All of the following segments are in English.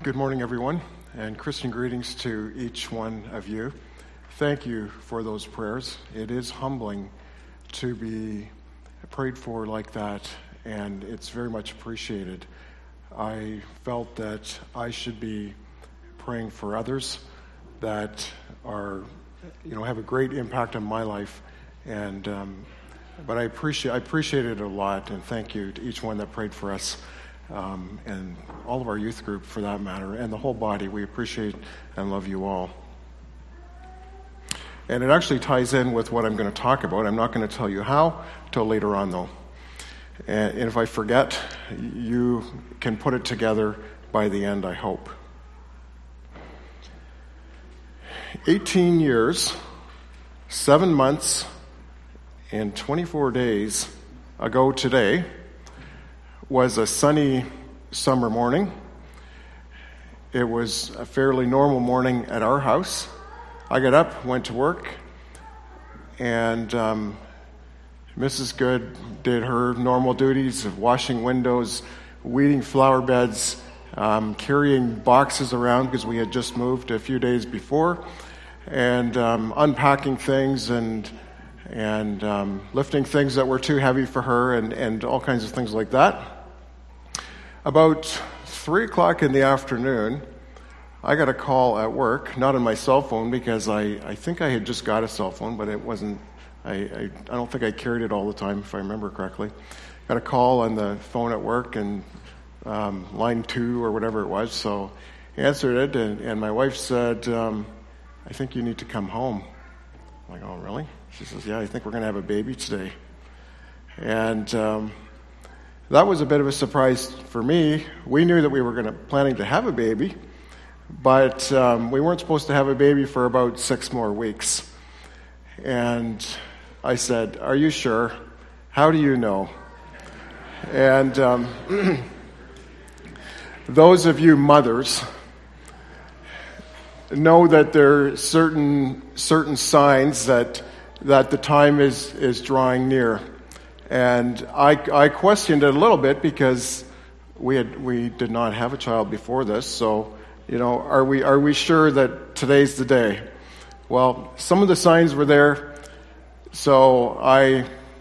Good morning, everyone, and Christian greetings to each one of you. Thank you for those prayers. It is humbling to be prayed for like that, and it's very much appreciated. I felt that I should be praying for others that are, have a great impact on my life, and but I appreciate it a lot, and thank you to each one that prayed for us. And all of our youth group, for that matter, and the whole body. We appreciate and love you all. And it actually ties in with what I'm going to talk about. I'm not going to tell you how till later on, though. And if I forget, you can put it together by the end, I hope. 18 years, 7 months, and 24 days ago today was a sunny summer morning. It was a fairly normal morning at our house. I got up, went to work, and Mrs. Good did her normal duties of washing windows, weeding flower beds, carrying boxes around because we had just moved a few days before, and unpacking things and lifting things that were too heavy for her and all kinds of things like that. About 3 o'clock in the afternoon, I got a call at work, not on my cell phone because I think I had just got a cell phone, but it wasn't, I don't think I carried it all the time, if I remember correctly. Got a call on the phone at work, and line 2 or whatever it was, so I answered it, and my wife said, I think you need to come home. I'm like, oh, really? She says, yeah, I think we're going to have a baby today. And that was a bit of a surprise for me. We knew that we were planning to have a baby, but we weren't supposed to have a baby for about 6 more weeks. And I said, are you sure? How do you know? And those of you mothers know that there are certain signs that the time is drawing near. And I questioned it a little bit because we did not have a child before this. So, are we sure that today's the day? Well, some of the signs were there, so I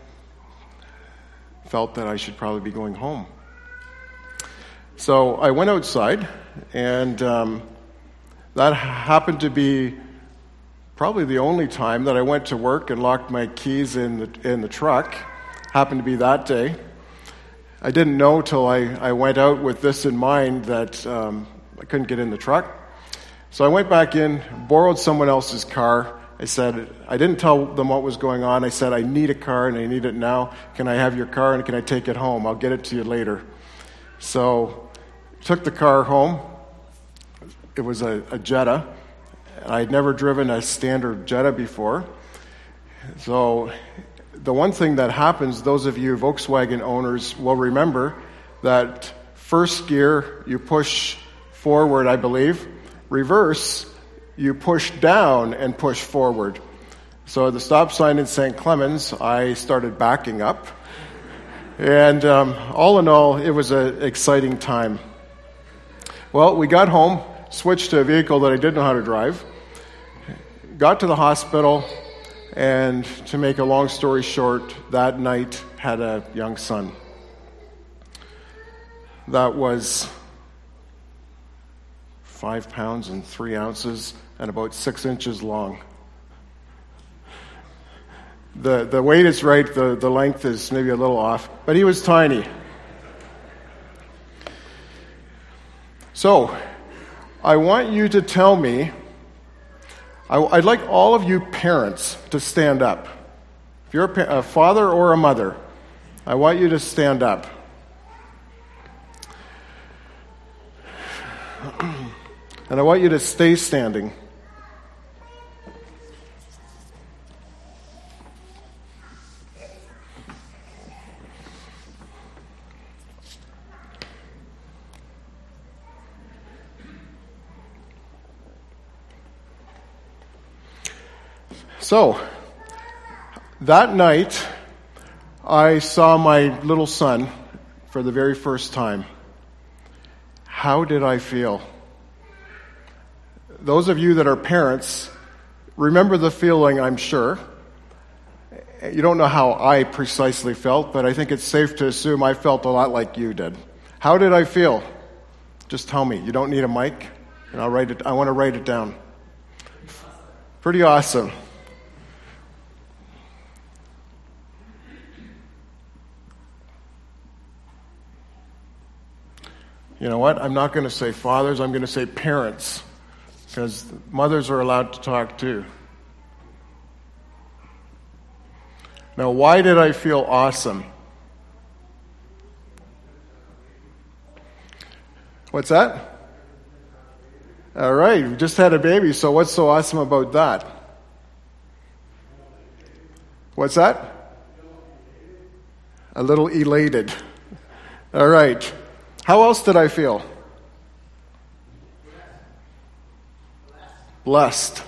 felt that I should probably be going home. So I went outside, and that happened to be probably the only time that I went to work and locked my keys in the truck. Happened to be that day. I didn't know till I went out with this in mind that I couldn't get in the truck. So I went back in, borrowed someone else's car. I said, I didn't tell them what was going on. I said, I need a car and I need it now. Can I have your car and can I take it home? I'll get it to you later. So took the car home. It was a Jetta. I had never driven a standard Jetta before. So the one thing that happens, those of you Volkswagen owners will remember that first gear, you push forward, I believe. Reverse, you push down and push forward. So at the stop sign in St. Clemens, I started backing up. And all in all, it was an exciting time. Well, we got home, switched to a vehicle that I didn't know how to drive, got to the hospital, and to make a long story short, that night had a young son. That was 5 pounds and 3 ounces and about 6 inches long. The weight is right, the length is maybe a little off, but he was tiny. So, I want you to tell me, I'd like all of you parents to stand up. If you're a father or a mother, I want you to stand up. And I want you to stay standing. So, that night, I saw my little son for the very first time. How did I feel? those of you that are parents remember the feeling, I'm sure. You don't know how I precisely felt, but I think it's safe to assume I felt a lot like you did. How did I feel? Just tell me. You don't need a mic, and I'll write it. I want to write it down. Pretty awesome. You know what? I'm not going to say fathers. I'm going to say parents, because mothers are allowed to talk too. Now, why did I feel awesome? What's that? All right, we just had a baby, so what's so awesome about that? What's that? A little elated. All right. How else did I feel? Blessed.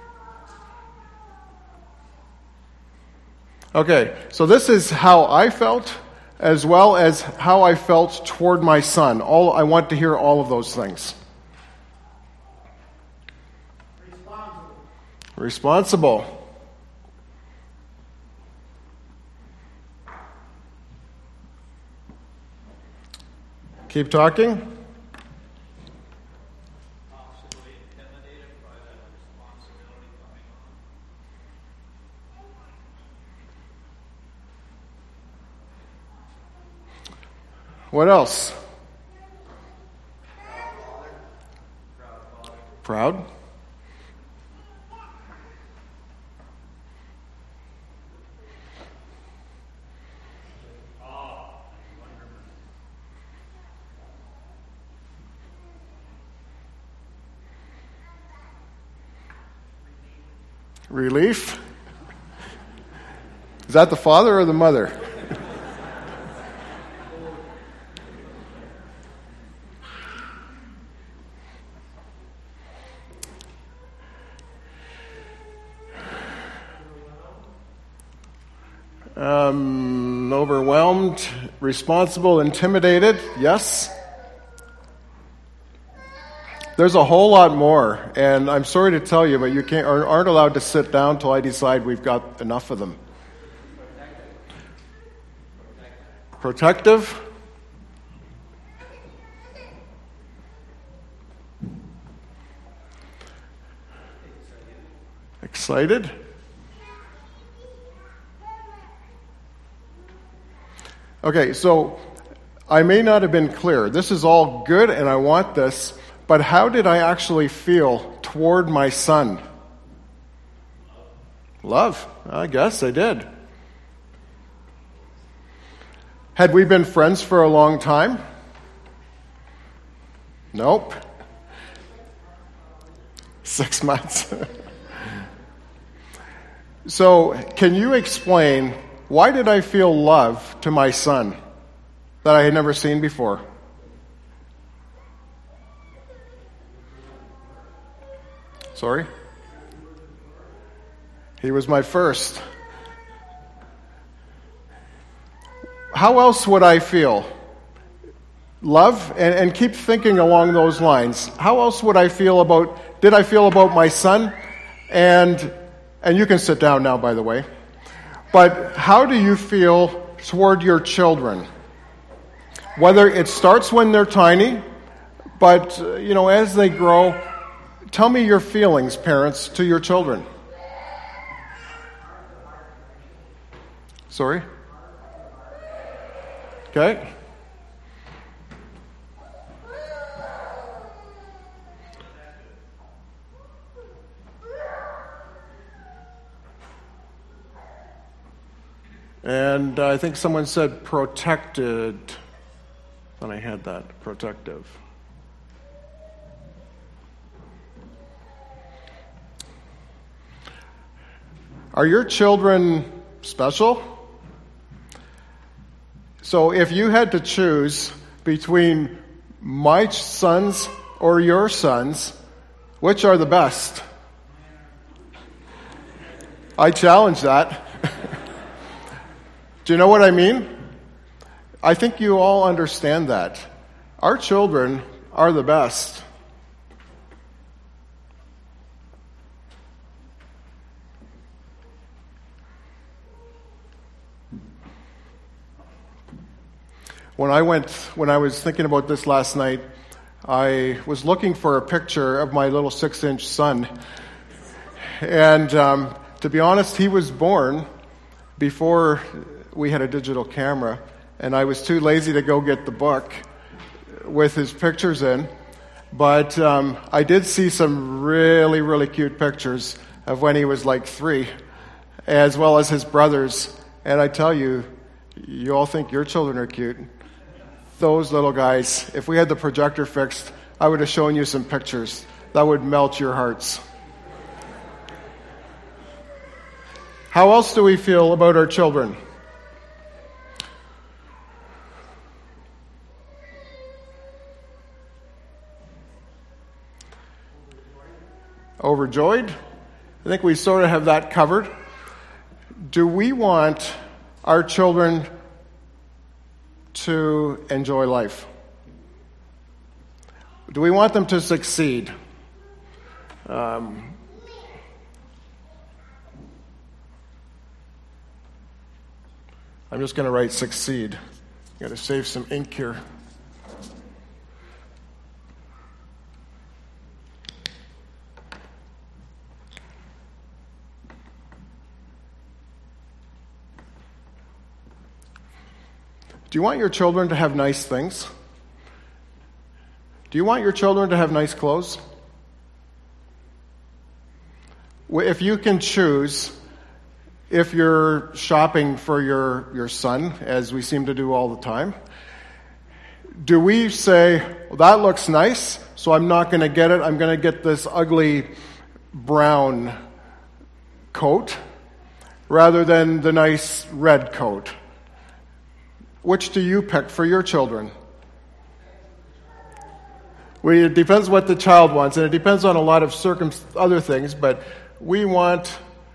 Okay, so this is how I felt, as well as how I felt toward my son. I want to hear all of those things. Responsible. Keep talking. Possibly intimidated by that responsibility coming on. What else? Proud. Relief. Is that the father or the mother? Overwhelmed, responsible, intimidated. Yes. There's a whole lot more, and I'm sorry to tell you, but you aren't allowed to sit down until I decide we've got enough of them. Protective. Excited. Okay, so I may not have been clear. This is all good, and I want this. But how did I actually feel toward my son? Love. I guess I did. Had we been friends for a long time? Nope. 6 months. So, can you explain, why did I feel love to my son that I had never seen before? Sorry? He was my first. How else would I feel? Love, and keep thinking along those lines. How else would I feel did I feel about my son? And you can sit down now, by the way. But how do you feel toward your children? Whether it starts when they're tiny, but, as they grow, tell me your feelings, parents, to your children. Sorry? Okay. And I think someone said protected. And I had that, protective. Are your children special? So if you had to choose between my sons or your sons, which are the best? I challenge that. Do you know what I mean? I think you all understand that. Our children are the best. When I was thinking about this last night, I was looking for a picture of my little 6-inch son. And to be honest, he was born before we had a digital camera, and I was too lazy to go get the book with his pictures in. But I did see some really, really cute pictures of when he was like 3, as well as his brothers. And I tell you, you all think your children are cute. Those little guys, if we had the projector fixed, I would have shown you some pictures. That would melt your hearts. How else do we feel about our children? Overjoyed? I think we sort of have that covered. Do we want our children to enjoy life? Do we want them to succeed? I'm just going to write succeed. I've got to save some ink here. Do you want your children to have nice things? Do you want your children to have nice clothes? If you can choose, if you're shopping for your son, as we seem to do all the time, do we say, well, that looks nice, so I'm not going to get it. I'm going to get this ugly brown coat rather than the nice red coat? Which do you pick for your children? Well, it depends what the child wants, and it depends on a lot of other things, but we want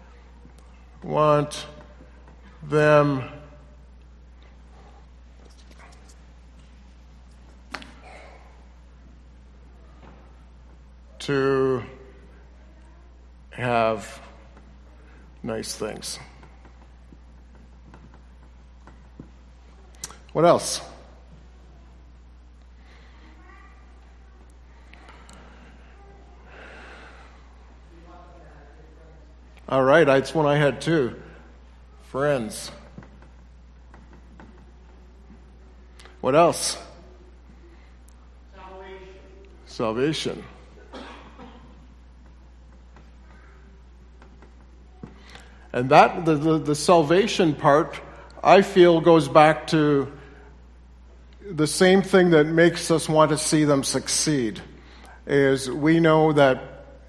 them to have nice things. What else? All right, that's one I had too. Friends. What else? Salvation. And that the salvation part, I feel, goes back to the same thing that makes us want to see them succeed. Is we know that,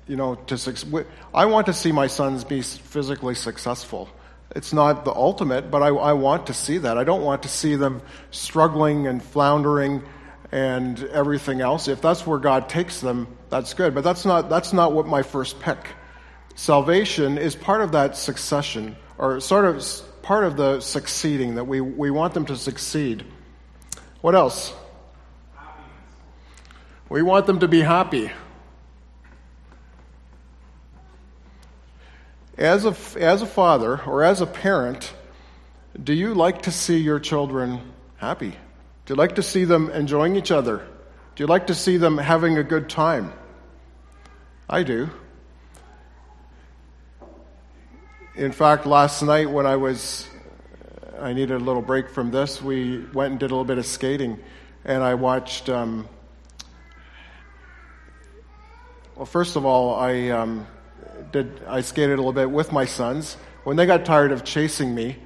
I want to see my sons be physically successful. It's not the ultimate, but I want to see that. I don't want to see them struggling and floundering and everything else. If that's where God takes them, that's good. But that's not what my first pick. Salvation is part of that succession, or sort of part of the succeeding, that we want them to succeed. What else? Happiness. We want them to be happy. As a father or as a parent, do you like to see your children happy? Do you like to see them enjoying each other? Do you like to see them having a good time? I do. In fact, last night when I needed a little break from this, we went and did a little bit of skating, and I watched, first of all, I skated a little bit with my sons. When they got tired of chasing me,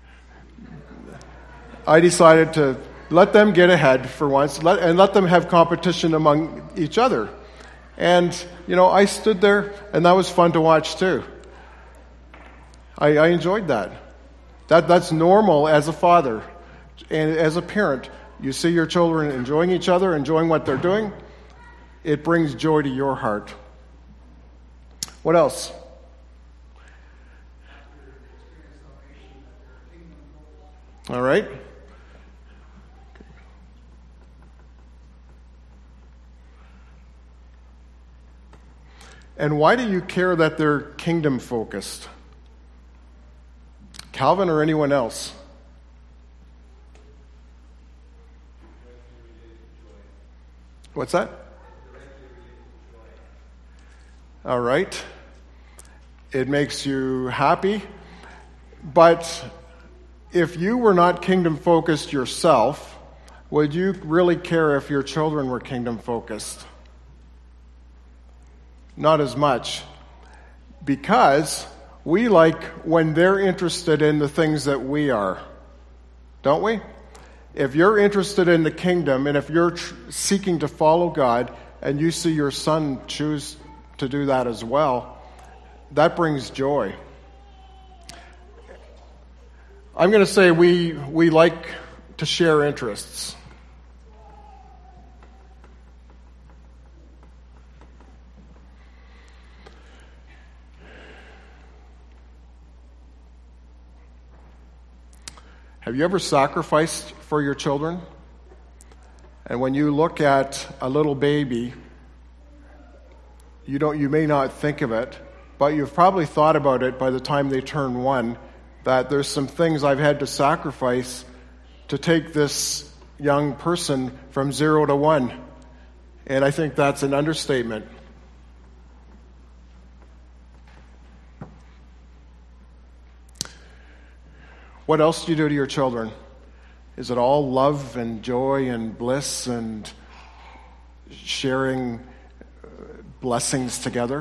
I decided to let them get ahead for once, and let them have competition among each other. And, I stood there, and that was fun to watch too. I enjoyed that. That's normal as a father and as a parent. You see your children enjoying each other, enjoying what they're doing. It brings joy to your heart. What else? All right. And why do you care that they're kingdom focused? Calvin or anyone else? What's that? All right. It makes you happy. But if you were not kingdom-focused yourself, would you really care if your children were kingdom-focused? Not as much. Because we like when they're interested in the things that we are. Don't we? If you're interested in the kingdom, and if you're seeking to follow God, and you see your son choose to do that as well, that brings joy. I'm going to say we like to share interests. Have you ever sacrificed for your children? And when you look at a little baby, you may not think of it, but you've probably thought about it by the time they turn 1, that there's some things I've had to sacrifice to take this young person from 0 to 1. And I think that's an understatement. What else do you do to your children? Is it all love and joy and bliss and sharing blessings together?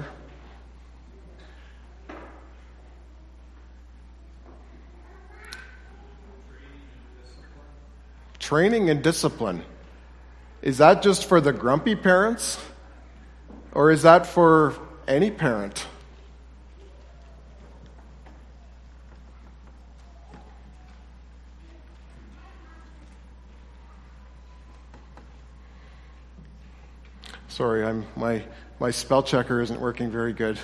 Training and discipline. Is that just for the grumpy parents? Or is that for any parent? Sorry, my spell checker isn't working very good.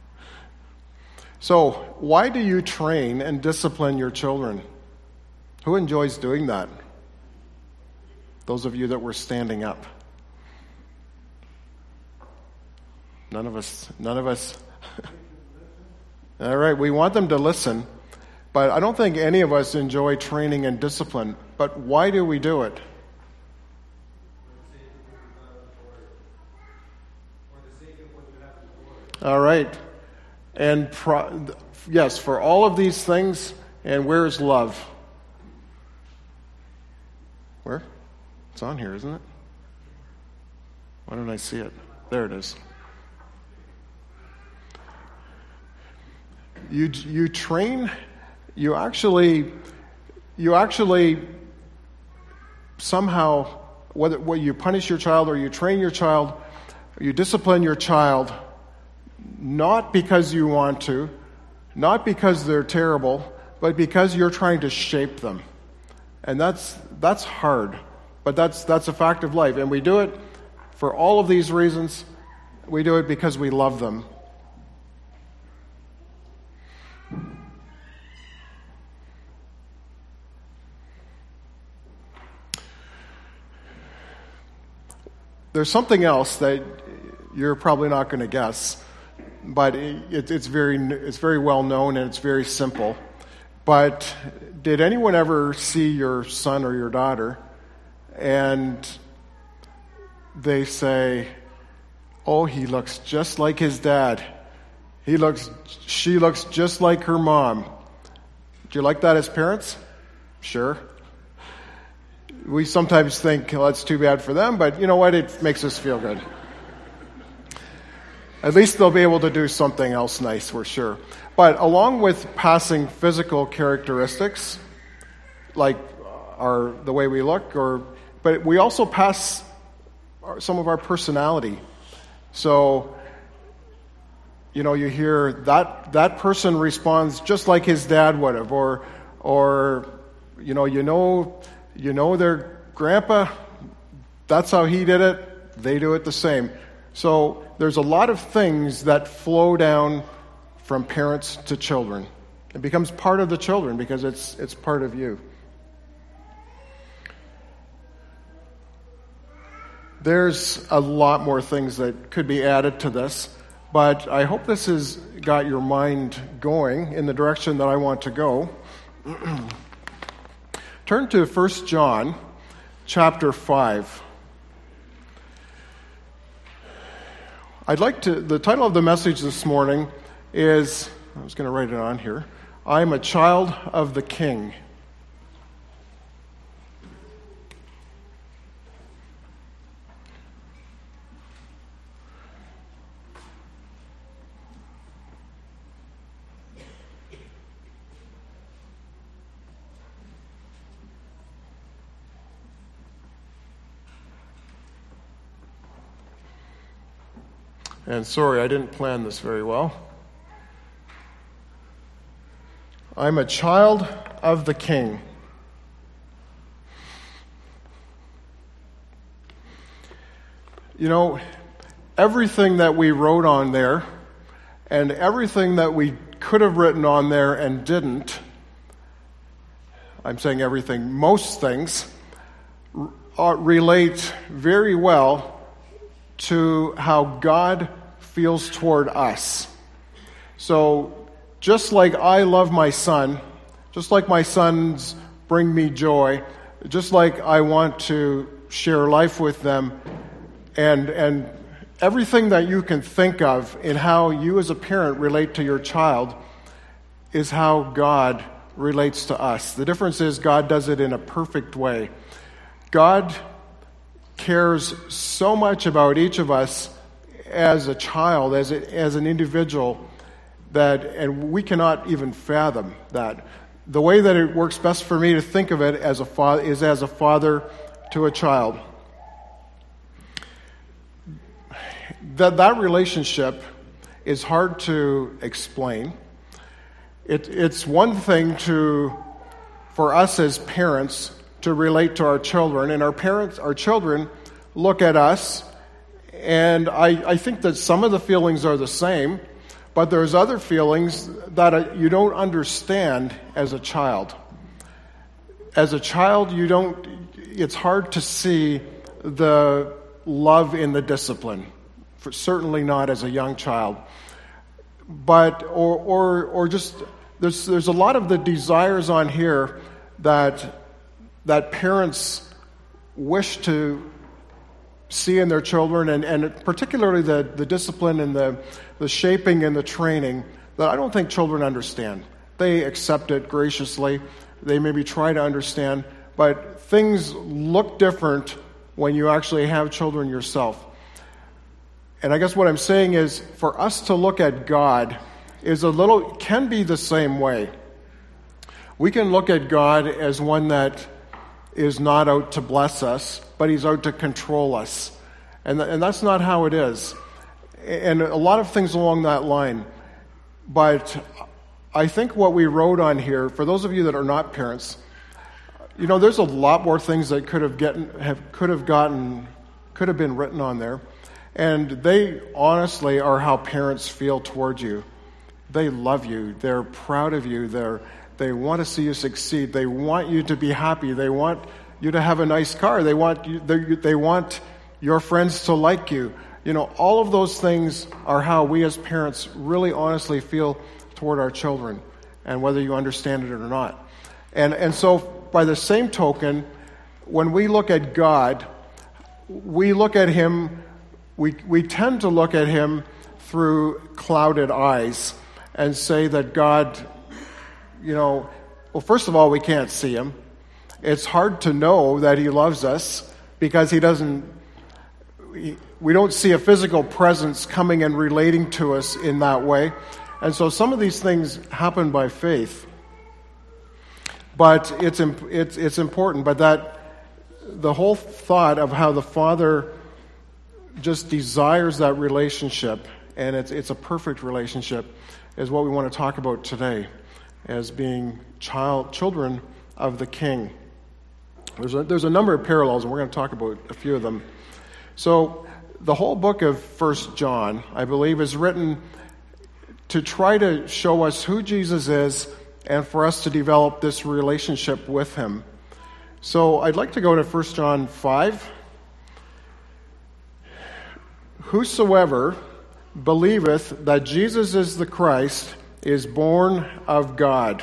So, why do you train and discipline your children? Who enjoys doing that? Those of you that were standing up. None of us. All right, we want them to listen, but I don't think any of us enjoy training and discipline. But why do we do it? All right. And yes, for all of these things, and where's love? Where? It's on here, isn't it? Why don't I see it? There it is. You train, you actually somehow, whether you punish your child or you train your child, or you discipline your child, not because you want to, not because they're terrible, but because you're trying to shape them. And that's hard, but that's a fact of life. And we do it for all of these reasons. We do it because we love them. There's something else that you're probably not going to guess, but it's very well known and it's very simple. But did anyone ever see your son or your daughter and they say, "Oh, he looks just like his dad. She looks just like her mom." Do you like that as parents? Sure. We sometimes think, well, that's too bad for them, but you know what? It makes us feel good. At least they'll be able to do something else nice, we're sure. But along with passing physical characteristics, like the way we look, but we also pass some of our personality. So, you hear that person responds just like his dad would have, or their grandpa, that's how he did it, they do it the same. So there's a lot of things that flow down from parents to children. It becomes part of the children because it's part of you. There's a lot more things that could be added to this, but I hope this has got your mind going in the direction that I want to go. Turn to 1 John chapter 5. The title of the message this morning is, I was going to write it on here, I'm a Child of the King. And sorry, I didn't plan this very well. I'm a child of the King. You know, everything that we wrote on there, and everything that we could have written on there and didn't, I'm saying everything, most things, relate very well to how God feels toward us. So, just like I love my son, just like my sons bring me joy, just like I want to share life with them, and everything that you can think of in how you as a parent relate to your child is how God relates to us. The difference is God does it in a perfect way. God cares so much about each of us as a child, as an individual, and we cannot even fathom that. The way that it works best for me to think of it as a father is as a father to a child. That relationship is hard to explain. It's one thing for us as parents to relate to our children, and our children look at us, and I think that some of the feelings are the same, but there's other feelings that you don't understand as a child. As a child, it's hard to see the love in the discipline, certainly not as a young child. But, or just, there's a lot of the desires on here that parents wish to see in their children, and particularly the discipline and the shaping and the training that I don't think children understand. They accept it graciously. They maybe try to understand, but things look different when you actually have children yourself. And I guess what I'm saying is, for us to look at God can be the same way. We can look at God as one that is not out to bless us, but he's out to control us. And that's not how it is. And a lot of things along that line. But I think what we wrote on here, for those of you that are not parents, there's a lot more things that could have been written on there. And they honestly are how parents feel towards you. They love you. They're proud of you. They want to see you succeed. They want you to be happy. They want you to have a nice car. They want your friends to like you. All of those things are how we as parents really honestly feel toward our children, and whether you understand it or not. And so by the same token, when we look at God, we look at him, we tend to look at him through clouded eyes and say that God, well, first of all, we can't see him. It's hard to know that he loves us because we don't see a physical presence coming and relating to us in that way. And so some of these things happen by faith. But it's important. But the whole thought of how the Father just desires that relationship, and it's a perfect relationship, is what we want to talk about today as being children of the King. There's a number of parallels, and we're going to talk about a few of them. So the whole book of 1 John, I believe, is written to try to show us who Jesus is and for us to develop this relationship with him. So I'd like to go to 1 John 5. Whosoever believeth that Jesus is the Christ is born of God.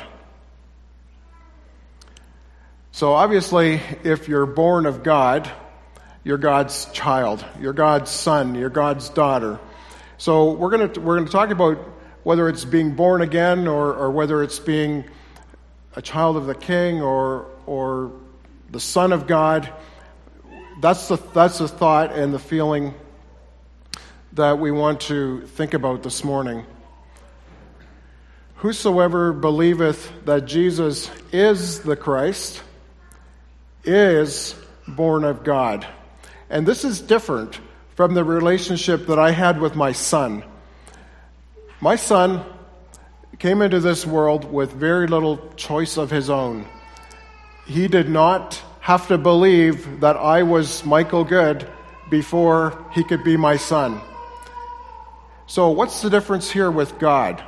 So obviously, if you're born of God, you're God's child, you're God's son, you're God's daughter. So we're going to talk about whether it's being born again or whether it's being a child of the King or the Son of God. That's the thought and the feeling that we want to think about this morning. Whosoever believeth that Jesus is the Christ is born of God. And this is different from the relationship that I had with my son. My son came into this world with very little choice of his own. He did not have to believe that I was Michael Good before he could be my son. So what's the difference here with God?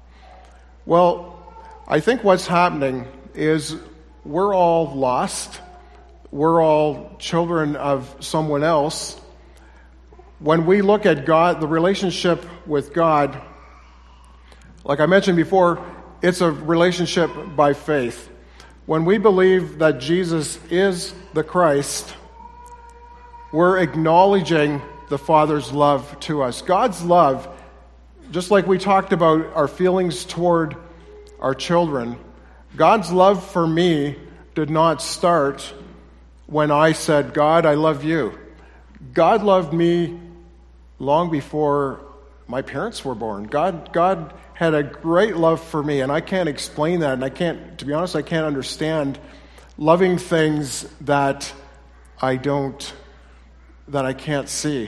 Well, I think what's happening is we're all lost. We're all children of someone else. When we look at God, the relationship with God, like I mentioned before, it's a relationship by faith. When we believe that Jesus is the Christ, we're acknowledging the Father's love to us. God's love, just like we talked about our feelings toward our children, God's love for me did not start when I said, God, I love you. God loved me long before my parents were born. God had a great love for me, and I can't explain that, and to be honest, I can't understand loving things that I can't see.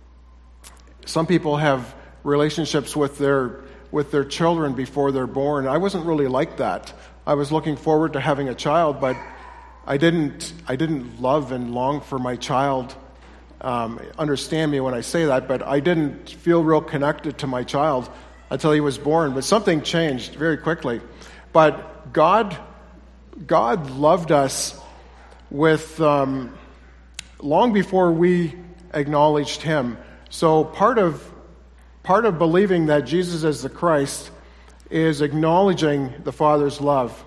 Some people have relationships with their children before they're born. I wasn't really like that. I was looking forward to having a child, but I didn't love and long for my child. Understand me when I say that, but I didn't feel real connected to my child until he was born. But something changed very quickly. But God loved us with long before we acknowledged him. So part of believing that Jesus is the Christ is acknowledging the Father's love.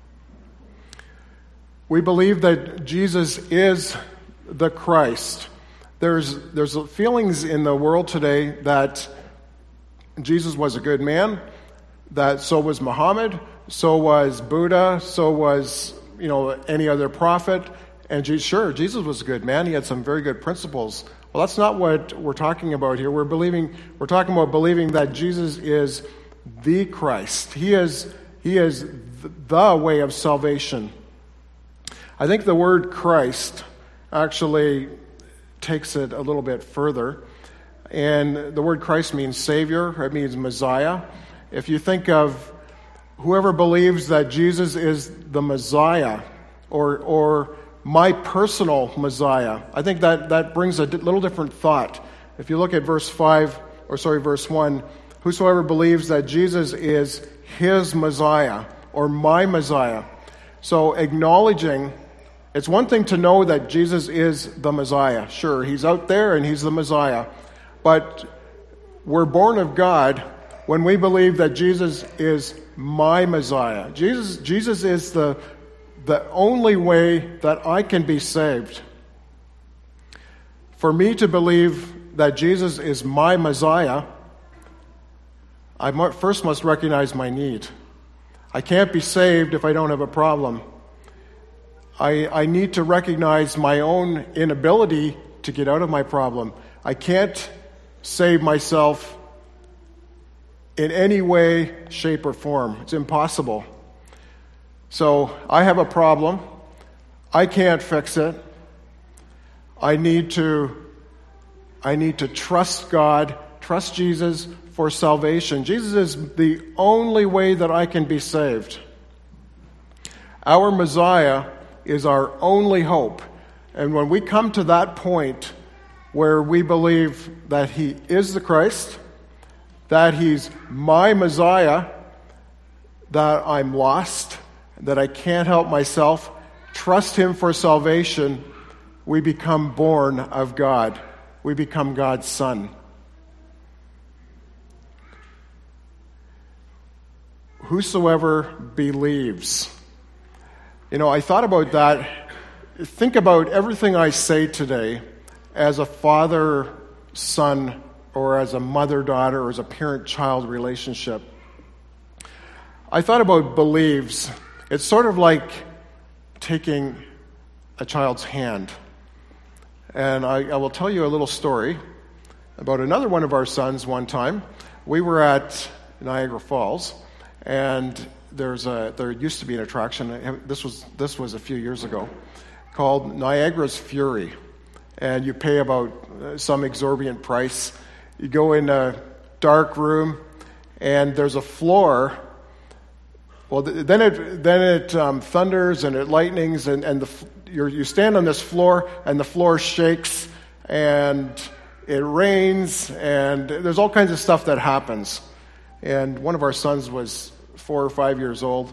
We believe that Jesus is the Christ. There's feelings in the world today that Jesus was a good man, that so was Muhammad, so was Buddha, so was any other prophet. And Jesus was a good man. He had some very good principles. Well, that's not what we're talking about here. We're talking about believing that Jesus is the Christ. He is the way of salvation. I think the word Christ actually takes it a little bit further. And the word Christ means Savior. It means Messiah. If you think of whoever believes that Jesus is the Messiah or my personal Messiah, I think that brings a little different thought. If you look at verse 1, whosoever believes that Jesus is his Messiah or my Messiah. So acknowledging, it's one thing to know that Jesus is the Messiah. Sure, he's out there and he's the Messiah. But we're born of God when we believe that Jesus is my Messiah. Jesus is the only way that I can be saved. For me to believe that Jesus is my Messiah, I first must recognize my need. I can't be saved if I don't have a problem. I need to recognize my own inability to get out of my problem. I can't save myself in any way, shape, or form. It's impossible. So I have a problem. I can't fix it. I need to trust God, trust Jesus for salvation. Jesus is the only way that I can be saved. Our Messiah is our only hope. And when we come to that point where we believe that he is the Christ, that he's my Messiah, that I'm lost, that I can't help myself, trust him for salvation, we become born of God. We become God's son. Whosoever believes. I thought about that. Think about everything I say today as a father-son or as a mother-daughter or as a parent-child relationship. I thought about believes. It's sort of like taking a child's hand. And I will tell you a little story about another one of our sons one time. We were at Niagara Falls, and there used to be an attraction, this was a few years ago, called Niagara's Fury. And you pay about some exorbitant price. You go in a dark room, and there's a floor. Well, then it thunders and it lightnings, and you stand on this floor, and the floor shakes, and it rains, and there's all kinds of stuff that happens. And one of our sons was 4 or 5 years old,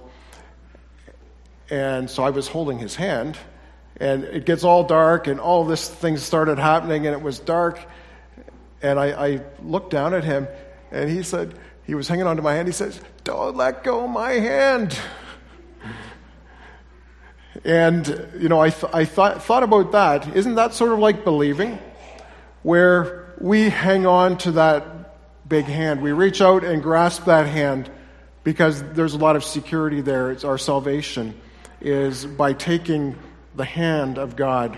and so I was holding his hand, and it gets all dark, and all this things started happening, and it was dark, and I looked down at him, and he said, he was hanging onto my hand, he says, "Don't let go of my hand." And, I thought about that. Isn't that sort of like believing? Where we hang on to that big hand. We reach out and grasp that hand because there's a lot of security there. It's our salvation is by taking the hand of God.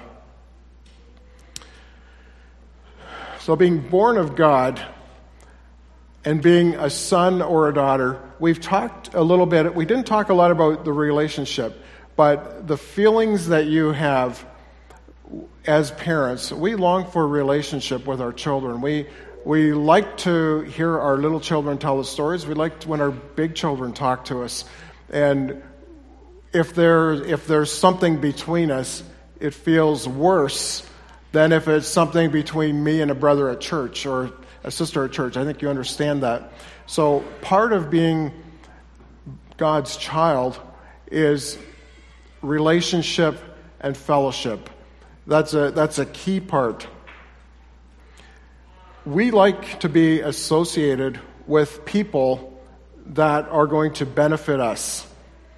So being born of God and being a son or a daughter, we've talked a little bit, we didn't talk a lot about the relationship, but the feelings that you have as parents, we long for a relationship with our children. We like to hear our little children tell us stories. We like when our big children talk to us. And if there's something between us, it feels worse than if it's something between me and a brother at church or a sister at church. I think you understand that. So part of being God's child is relationship and fellowship. That's a key part. We like to be associated with people that are going to benefit us.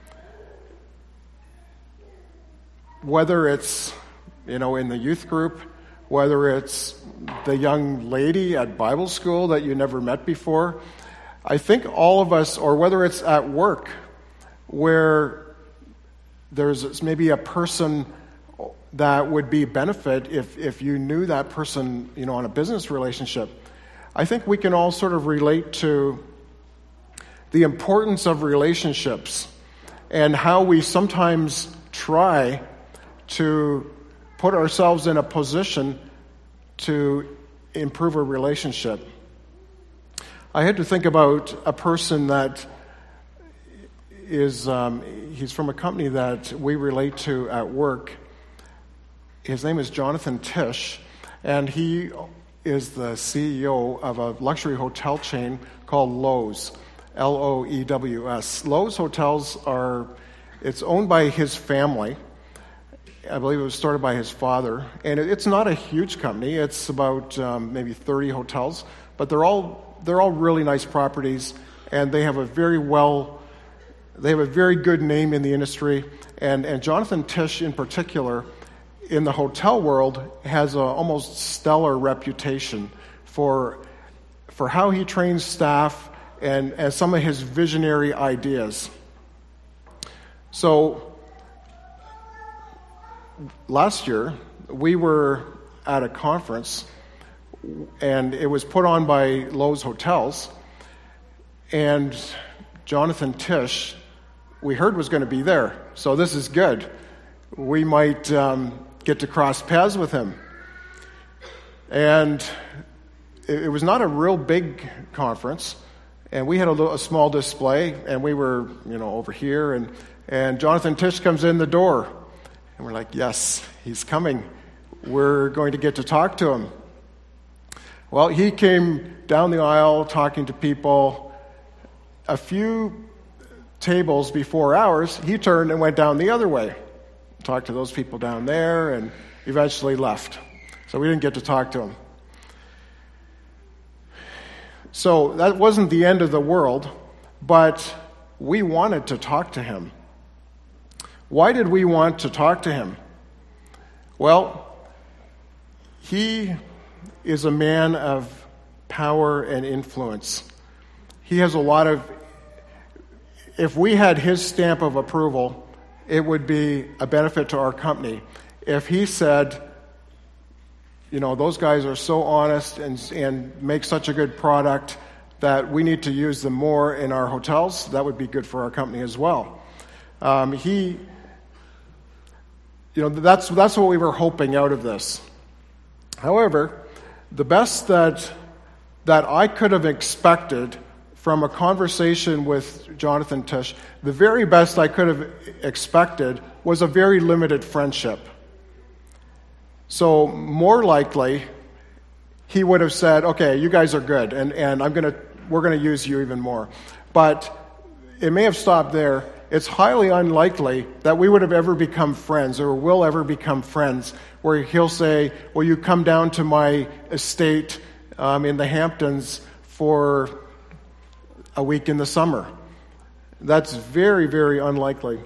Whether it's, in the youth group, whether it's the young lady at Bible school that you never met before. I think all of us, or whether it's at work, where there's maybe a person that would be benefit if you knew that person, on a business relationship. I think we can all sort of relate to the importance of relationships and how we sometimes try to put ourselves in a position to improve a relationship. I had to think about a person that is, he's from a company that we relate to at work. His name is Jonathan Tisch, and he is the CEO of a luxury hotel chain called Loews, Loews. Loews Hotels it's owned by his family. I believe it was started by his father, and it's not a huge company. It's about maybe 30 hotels, but they're all really nice properties, and they have a very good name in the industry. And Jonathan Tisch, in particular, in the hotel world, has an almost stellar reputation for how he trains staff and some of his visionary ideas. So last year, we were at a conference, and it was put on by Loews Hotels, and Jonathan Tisch, we heard, was going to be there. So this is good. We might get to cross paths with him. And it was not a real big conference, and we had a small display, and we were, over here, and Jonathan Tisch comes in the door, and we're like, yes, he's coming. We're going to get to talk to him. Well, he came down the aisle talking to people. A few tables before ours, he turned and went down the other way. Talked to those people down there and eventually left. So we didn't get to talk to him. So that wasn't the end of the world, but we wanted to talk to him. Why did we want to talk to him? Well, he is a man of power, and influence. He has a lot of, if we had his stamp of approval, it would be a benefit to our company. If he said, those guys are so honest and make such a good product that we need to use them more in our hotels, that would be good for our company as well. That's what we were hoping out of this. However, the best that I could have expected from a conversation with Jonathan Tish, the very best I could have expected was a very limited friendship. So more likely, he would have said, okay, you guys are good, and we're going to use you even more. But it may have stopped there. It's highly unlikely that we would have ever become friends or will ever become friends, where he'll say, will you come down to my estate in the Hamptons for a week in the summer? That's very, very unlikely.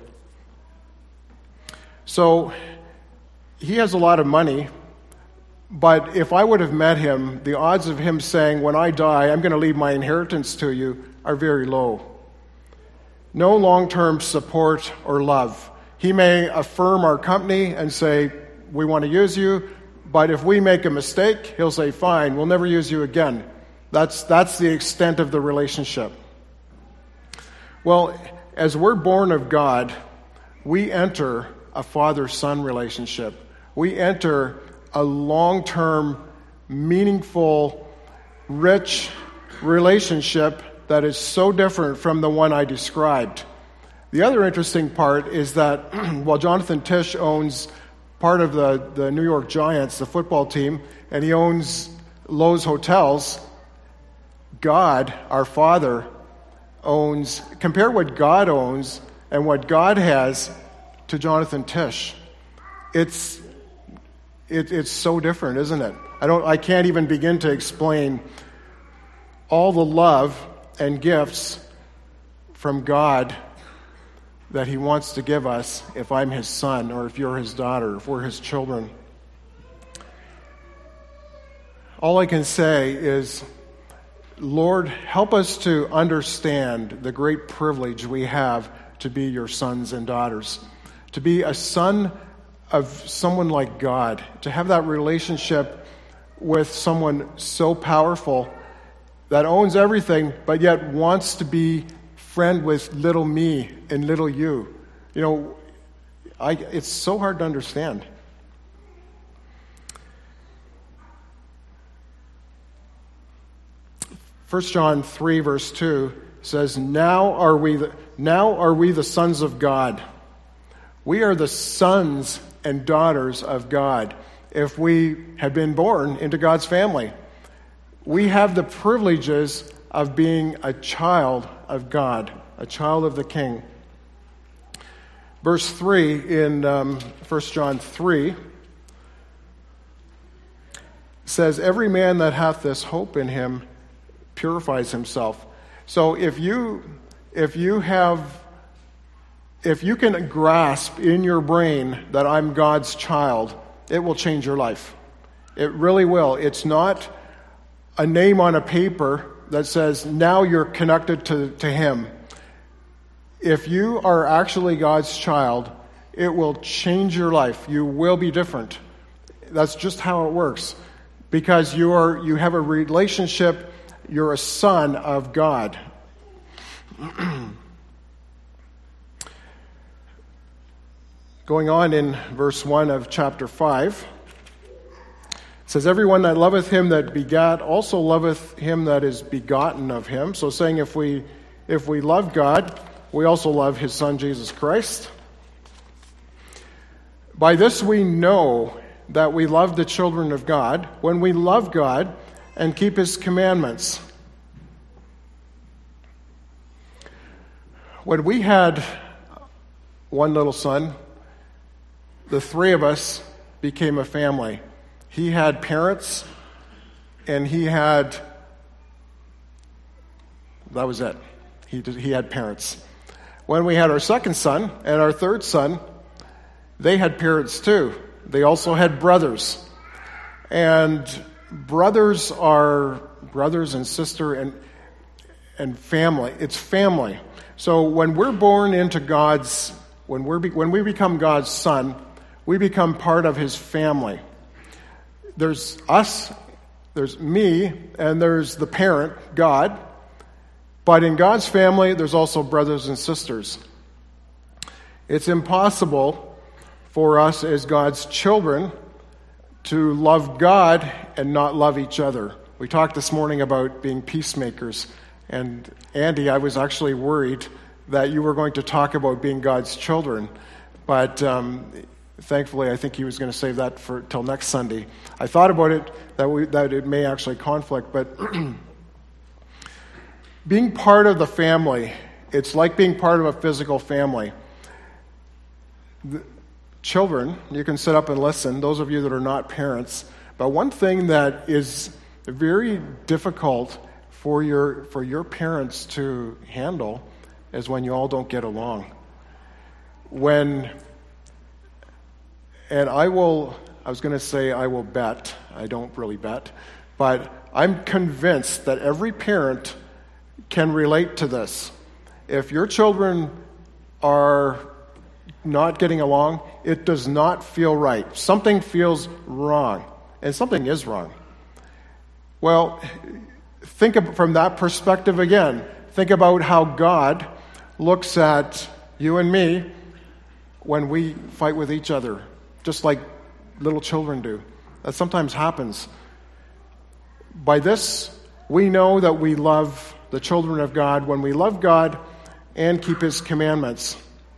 So he has a lot of money, but if I would have met him, the odds of him saying, when I die, I'm going to leave my inheritance to you, are very low. No long-term support or love. He may affirm our company and say, we want to use you, but if we make a mistake, he'll say, fine, we'll never use you again. That's the extent of the relationship. Well, as we're born of God, we enter a father-son relationship. We enter a long-term, meaningful, rich relationship that is so different from the one I described. The other interesting part is that while Jonathan Tish owns part of the New York Giants, the football team, and he owns Lowe's Hotels, God, our Father, compare what God owns and what God has to Jonathan Tish. It's so different, isn't it? I can't even begin to explain all the love and gifts from God that he wants to give us if I'm his son or if you're his daughter, if we're his children. All I can say is, Lord, help us to understand the great privilege we have to be your sons and daughters, to be a son of someone like God, to have that relationship with someone so powerful that owns everything, but yet wants to be friend with little me and little you. It's so hard to understand. First John 3 verse 2 says, Now are we the sons of God. We are the sons and daughters of God if we have been born into God's family. We have the privileges of being a child of God, a child of the King. Verse 3 in 1 John 3 says, Every man that hath this hope in him purifies himself. So if you can grasp in your brain that I'm God's child, it will change your life. It really will. It's not a name on a paper that says, now you're connected to him. If you are actually God's child, it will change your life. You will be different. That's just how it works. Because you have a relationship, you're a son of God. Going on in verse 1 of chapter 5, it says, Everyone that loveth him that begat also loveth him that is begotten of him. So saying if we love God, we also love his son Jesus Christ. By this we know that we love the children of God, when we love God and keep his commandments. When we had one little son, the three of us became a family. He had parents, and that was it. He had parents. When we had our second son and our third son, they had parents too. They also had brothers. And brothers are brothers and sister and family. It's family. So when we're born into when we become God's son, we become part of his family. There's us, there's me, and there's the parent, God. But in God's family, there's also brothers and sisters. It's impossible for us as God's children to love God and not love each other. We talked this morning about being peacemakers. And Andy, I was actually worried that you were going to talk about being God's children. But thankfully, I think he was going to save that till next Sunday. I thought about it, that it may actually conflict. But being part of the family, it's like being part of a physical family. Children, you can sit up and listen, those of you that are not parents. But one thing that is very difficult for your parents to handle is when you all don't get along. I will bet, I don't really bet, but I'm convinced that every parent can relate to this. If your children are not getting along, it does not feel right. Something feels wrong, and something is wrong. Well, think from that perspective again. Think about how God looks at you and me when we fight with each other, just like little children do. That sometimes happens. By this, we know that we love the children of God when we love God and keep his commandments.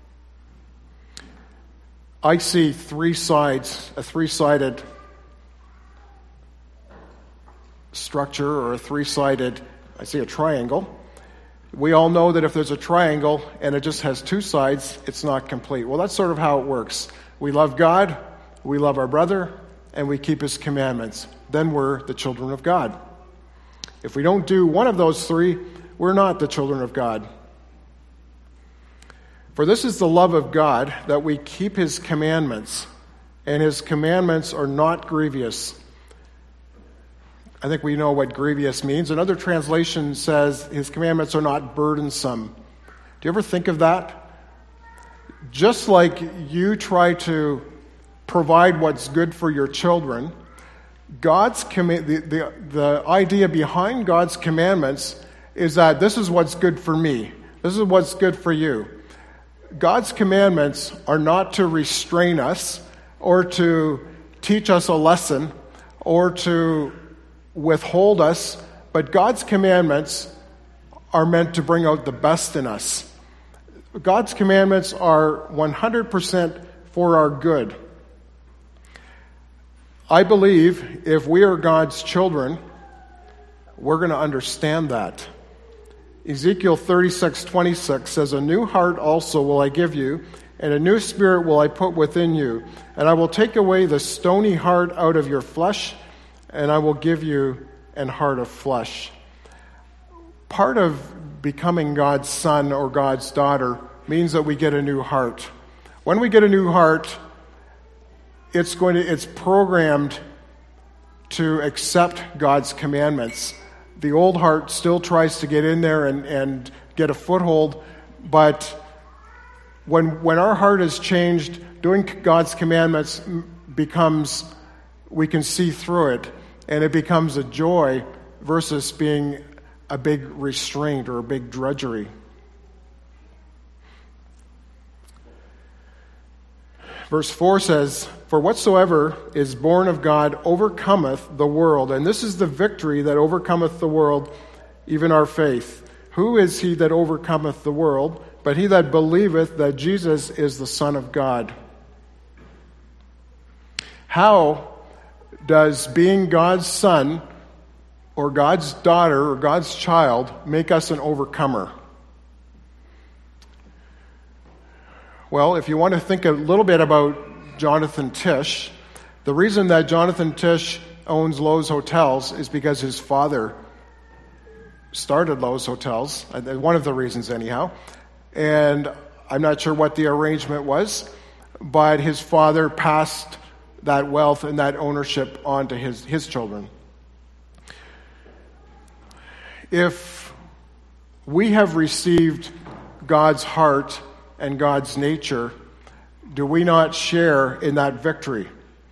I see three sides, a three-sided structure or I see a triangle. We all know that if there's a triangle and it just has two sides, it's not complete. Well, that's sort of how it works. We love God, we love our brother, and we keep his commandments. Then we're the children of God. If we don't do one of those three, we're not the children of God. For this is the love of God, that we keep his commandments, and his commandments are not grievous. I think we know what grievous means. Another translation says his commandments are not burdensome. Do you ever think of that? Just like you try to provide what's good for your children, the idea behind God's commandments is that this is what's good for me. This is what's good for you. God's commandments are not to restrain us or to teach us a lesson or to withhold us, but God's commandments are meant to bring out the best in us. God's commandments are 100% for our good. I believe if we are God's children, we're going to understand that. Ezekiel 36:26 says, "A new heart also will I give you, and a new spirit will I put within you. And I will take away the stony heart out of your flesh, and I will give you an heart of flesh." Part of becoming God's son or God's daughter means that we get a new heart. When we get a new heart, it's programmed to accept God's commandments. The old heart still tries to get in there and get a foothold, but when our heart is changed, doing God's commandments we can see through it, and it becomes a joy versus being a big restraint or a big drudgery. Verse 4 says, "For whatsoever is born of God overcometh the world, and this is the victory that overcometh the world, even our faith. Who is he that overcometh the world, but he that believeth that Jesus is the Son of God?" How does being God's son or God's daughter or God's child make us an overcomer? Well, if you want to think a little bit about Jonathan Tish, the reason that Jonathan Tish owns Lowe's Hotels is because his father started Lowe's Hotels, one of the reasons anyhow, and I'm not sure what the arrangement was, but his father passed that wealth and that ownership on to his children. if we have received God's heart and God's nature, do we not share in that victory?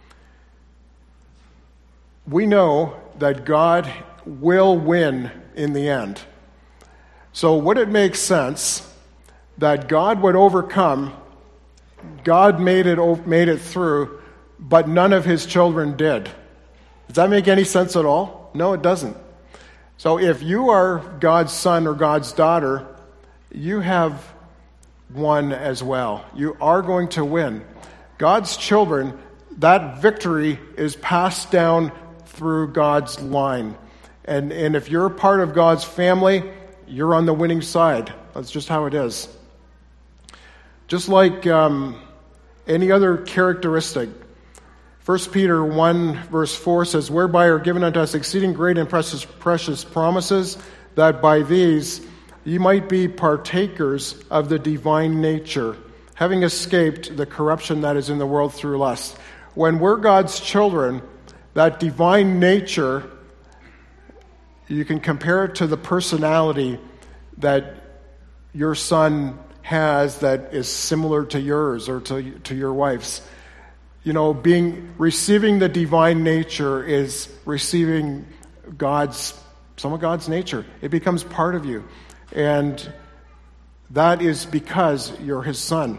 We know that God will win in the end. So would it make sense that God would overcome, God made it through, but none of his children did? Does that make any sense at all? No, it doesn't. So if you are God's son or God's daughter, you have won as well. You are going to win. God's children, that victory is passed down through God's line. And if you're a part of God's family, you're on the winning side. That's just how it is. Just like any other characteristic, 1 Peter 1 verse 4 says, "Whereby are given unto us exceeding great and precious promises, that by these ye might be partakers of the divine nature, having escaped the corruption that is in the world through lust." When we're God's children, that divine nature, you can compare it to the personality that your son has that is similar to yours or to your wife's. You know, receiving the divine nature is receiving some of God's nature. It becomes part of you. And that is because you're his son.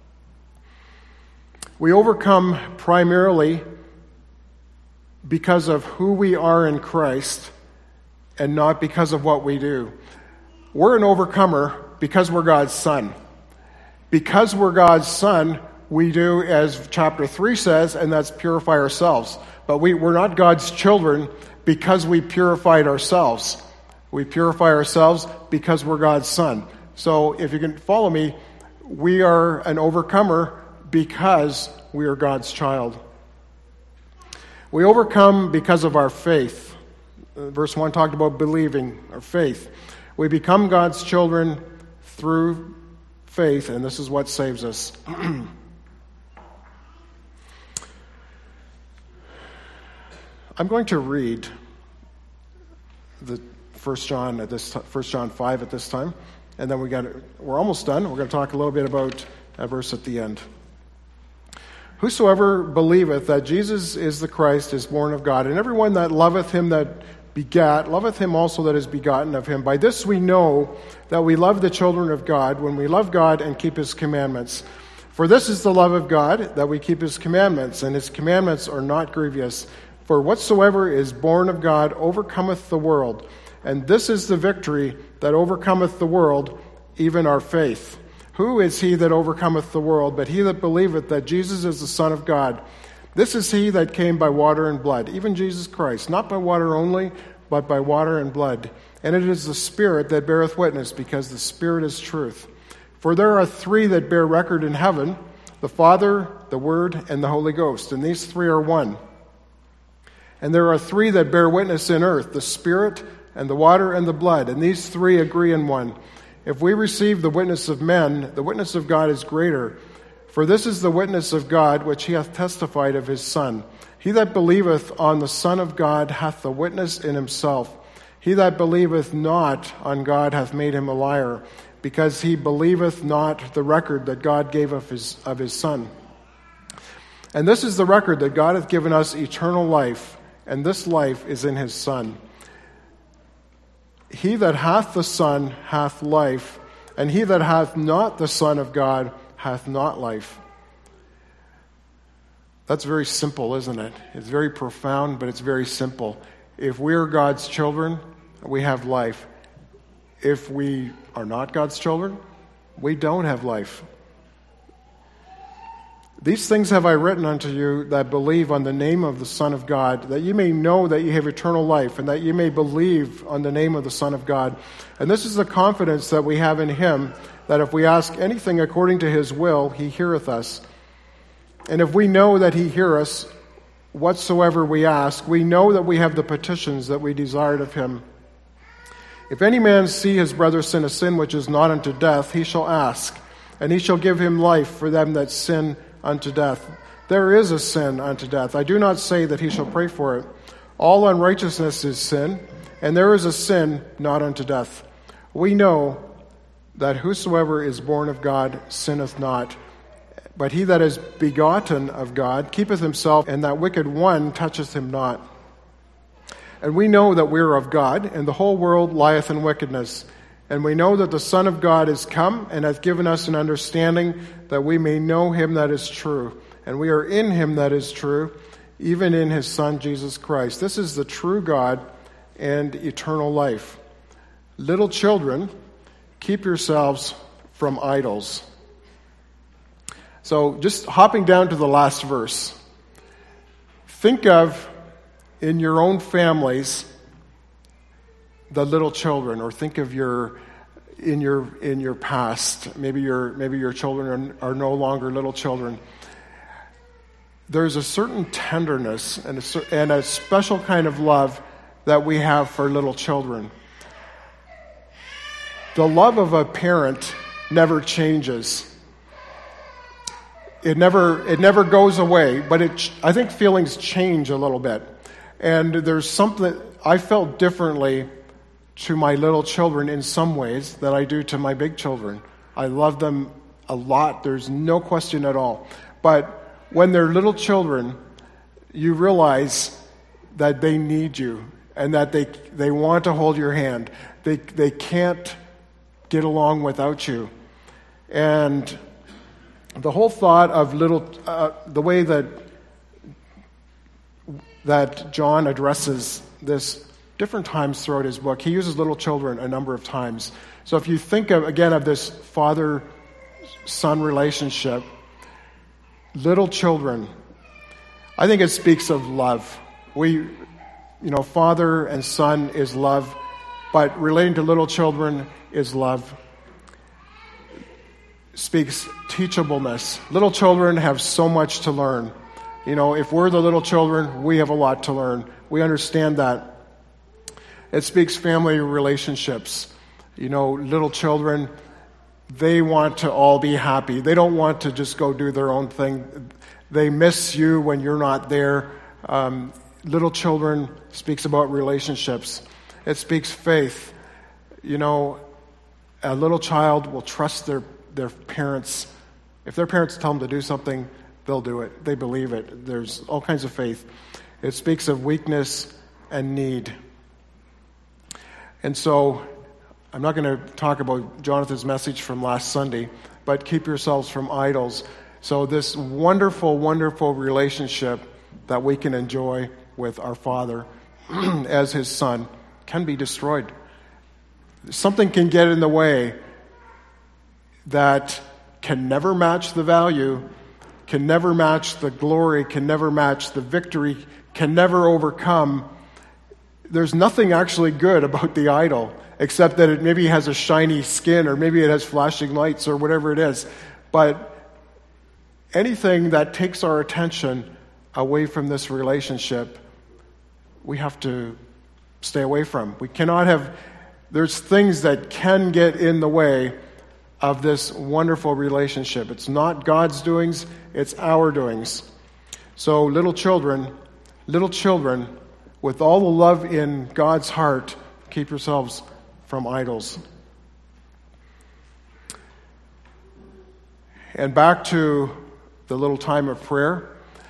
We overcome primarily because of who we are in Christ and not because of what we do. We're an overcomer because we're God's son. Because we're God's son, we do, as chapter 3 says, and that's purify ourselves. But we're not God's children because we purified ourselves. We purify ourselves because we're God's son. So if you can follow me, we are an overcomer because we are God's child. We overcome because of our faith. Verse 1 talked about believing, or faith. We become God's children through faith, and this is what saves us. I'm going to read the 1 John 5 at this time, and then we're almost done. We're going to talk a little bit about a verse at the end. "Whosoever believeth that Jesus is the Christ is born of God, and everyone that loveth him that begat, loveth him also that is begotten of him. By this we know that we love the children of God, when we love God and keep his commandments. For this is the love of God, that we keep his commandments, and his commandments are not grievous. For whatsoever is born of God overcometh the world. And this is the victory that overcometh the world, even our faith. Who is he that overcometh the world, but he that believeth that Jesus is the Son of God? This is he that came by water and blood, even Jesus Christ, not by water only, but by water and blood. And it is the Spirit that beareth witness, because the Spirit is truth. For there are three that bear record in heaven, the Father, the Word, and the Holy Ghost, and these three are one. And there are three that bear witness in earth, the Spirit, and the water, and the blood, and these three agree in one. If we receive the witness of men, the witness of God is greater. For this is the witness of God, which he hath testified of his Son. He that believeth on the Son of God hath the witness in himself. He that believeth not on God hath made him a liar, because he believeth not the record that God gave of his Son. And this is the record, that God hath given us eternal life, and this life is in his Son. He that hath the Son hath life, and he that hath not the Son of God hath not life. That's very simple, isn't it? It's very profound, but it's very simple. If we are God's children, we have life. If we are not God's children, we don't have life. These things have I written unto you that believe on the name of the Son of God, that you may know that you have eternal life, and that you may believe on the name of the Son of God. And this is the confidence that we have in him, that if we ask anything according to his will, he heareth us. And if we know that he heareth us whatsoever we ask, we know that we have the petitions that we desired of him. If any man see his brother sin a sin which is not unto death, he shall ask, and he shall give him life for them that sin unto death. There is a sin unto death. I do not say that he shall pray for it. All unrighteousness is sin, And there is a sin not unto death. We know that whosoever is born of God sinneth not. But he that is begotten of God keepeth himself, and that wicked one toucheth him not. And we know that we are of God, and the whole world lieth in wickedness. And we know that the Son of God is come, and hath given us an understanding, that we may know him that is true. And we are in him that is true, even in his Son Jesus Christ. This is the true God and eternal life. Little children, keep yourselves from idols. So just hopping down to the last verse. Think of, in your own families, the little children, or think of in your past. Maybe your children are no longer little children. There's a certain tenderness and a special kind of love that we have for little children. The love of a parent never changes. It never goes away, but I think feelings change a little bit. And there's something I felt differently to my little children in some ways than I do to my big children. I love them a lot. There's no question at all. But when they're little children, you realize that they need you and that they want to hold your hand. They can't get along without you. And the whole thought of the way that John addresses this different times throughout his book, he uses little children a number of times. So if you think of this father-son relationship, little children, I think it speaks of love. Father and son is love, but relating to little children is love. Speaks teachableness. Little children have so much to learn. If we're the little children, we have a lot to learn. We understand that. It speaks family relationships. Little children, they want to all be happy. They don't want to just go do their own thing. They miss you when you're not there. Little children speaks about relationships. It speaks faith. A little child will trust their parents. If their parents tell them to do something, they'll do it. They believe it. There's all kinds of faith. It speaks of weakness and need. And so, I'm not going to talk about Jonathan's message from last Sunday, but keep yourselves from idols. So this wonderful, wonderful relationship that we can enjoy with our Father as his Son can be destroyed. Something can get in the way that can never match the value, can never match the glory, can never match the victory, can never overcome. There's nothing actually good about the idol, except that it maybe has a shiny skin, or maybe it has flashing lights, or whatever it is. But anything that takes our attention away from this relationship, we have to stay away from. We cannot have... There's things that can get in the way of this wonderful relationship. It's not God's doings, it's our doings. So little children, with all the love in God's heart, keep yourselves from idols. And back to the little time of prayer,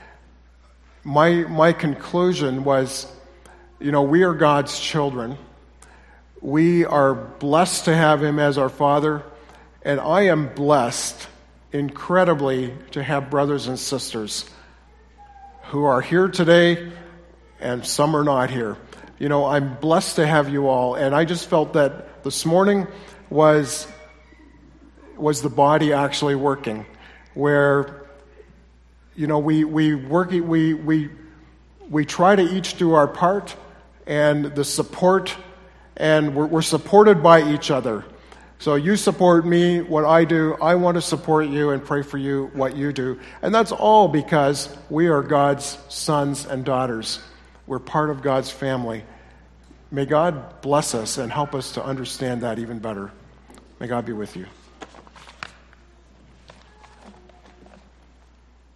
my conclusion was, we are God's children. We are blessed to have him as our Father, and I am blessed incredibly to have brothers and sisters who are here today, and some are not here. I'm blessed to have you all, and I just felt that this morning was the body actually working, where we try to each do our part, and the support, and we're supported by each other. So you support me, what I do. I want to support you and pray for you, what you do. And that's all because we are God's sons and daughters. We're part of God's family. May God bless us and help us to understand that even better. May God be with you.